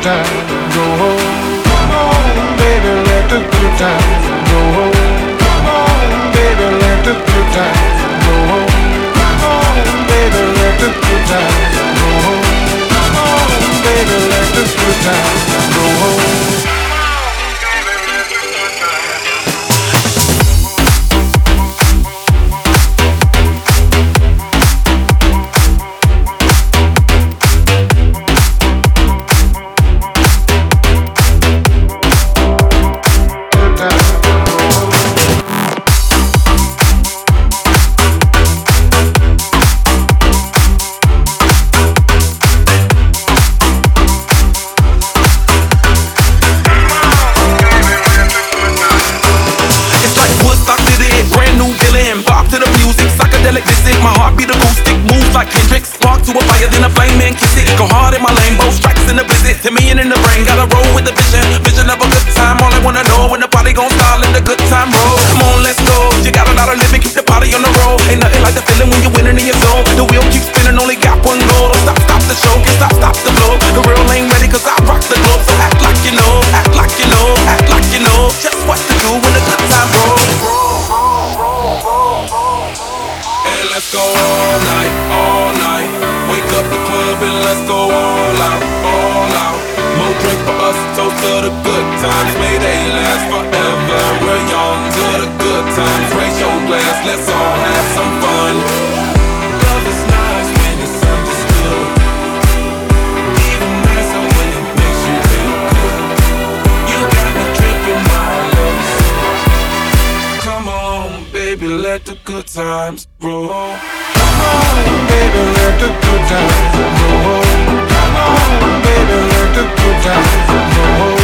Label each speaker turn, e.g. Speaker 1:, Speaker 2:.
Speaker 1: times go home. Come on, baby, let the good times go home. Come on, baby, let the good times go home. Come on, baby, let the good times go home. Come on, baby, let the good times go home.
Speaker 2: My heart beat acoustic, moves like Hendrix. Spark to a fire, then a flame and kiss it. Go hard in my lane, both strikes in the blizzard. 10 million in the brain, gotta roll with the vision. Vision of a good time, all I wanna know when the party gon' start, let the good time roll. Come on, let's go. You got a lot of living, keep the party on the roll. Ain't nothing like the feeling when you're winning in your zone. The wheel keeps spinning, only got one goal. Don't stop the show, can't stop the flow. The real ain't ready, cause I rock the globe. So act like you know, act like you know, act like you know. Just what to do when the good time rolls.
Speaker 3: Let's go all night, all night. Wake up the club and let's go all out, all out. More drink for us, toast to the good times. May they last forever. We're young to the good times. Raise your glass, let's all have some fun. Love is nice when it's understood. Even nicer when it makes you feel good. You got me dripping, my love. Come on, baby, let the good times roll.
Speaker 1: Come on, baby, let the good times go home. Come on, baby, let the good times go home.